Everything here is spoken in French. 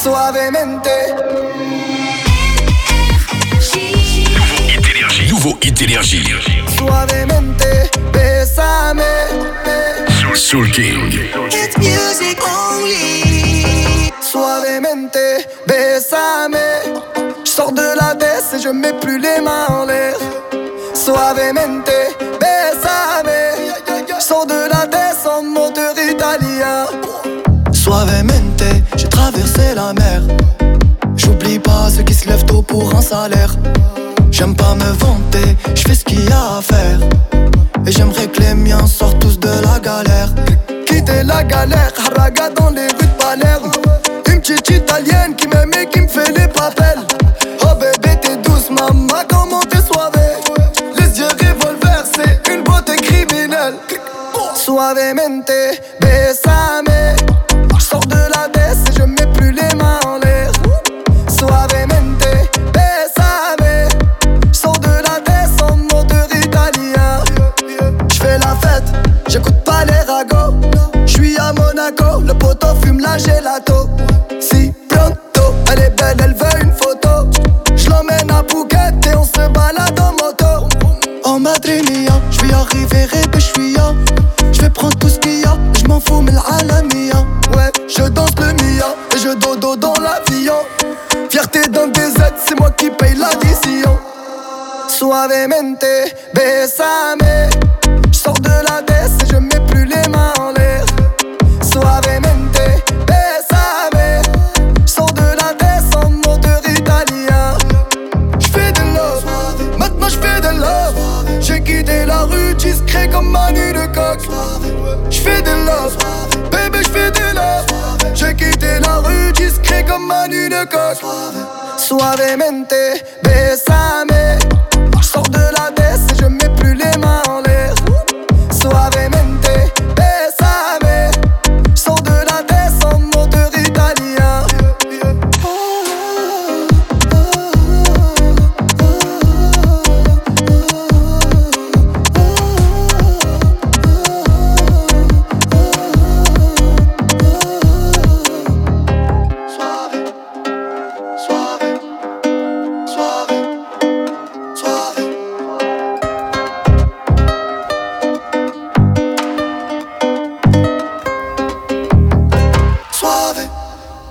Suavemente. Nouveau hit énergie. Suavemente, bésame. Soul King. It's music only. Suavemente, bésame. J'sors de la baisse et je mets plus les mains en l'air. Suavemente, bésame. J'sors de la baisse en moteur italien. Suavemente, j'ai traversé la mer. J'oublie pas ceux qui se lèvent tôt pour un salaire. J'aime pas me vanter, j'fais ce qu'il y a à faire. Et j'aimerais que les miens sortent tous de la galère. Quitter la galère, haraga dans les rues de Palerme. Une petite italienne qui m'aime et qui me fait les papels. Oh bébé t'es douce maman, comment t'es soivée. Les yeux revolver, c'est une beauté criminelle. Suavemente, bésame. J'sors de la baisse et je mets plus les mains en l'air. Suavemente, bésame. J'sors de la baisse en moteur italien. J'fais la fête, j'écoute pas les ragots. J'suis à Monaco, le poteau fume la gelato. Si pronto, elle est belle, elle veut une photo. J'l'emmène à Phuket et on se balade en moto. En Madrid mia, j'vais arriver et j'suis ya. J'vais prendre tout ce qu'il y a, j'm'en fous mais l'Alamia. Ouais, je danse le Mia et je dodo dans l'avion. Fierté d'un DZ, c'est moi qui paye l'addition. Suavemente, bésame. J'sors de la baisse et je mets plus les mains en l'air. Suavemente, bésame. J'sors de la baisse en moteur italien. J'fais de love, maintenant j'fais de love. J'ai quitté la rue discret comme Manu de coq. J'fais de love, baby j'fais de love. J'ai quitté la rue discret comme Manu de coq. Suavemente, bésame. J'sors de la baisse et je mets plus les mains en l'air. Suavemente, bésame. J'sors de la baisse en moteur italien. Suave, suave, suave.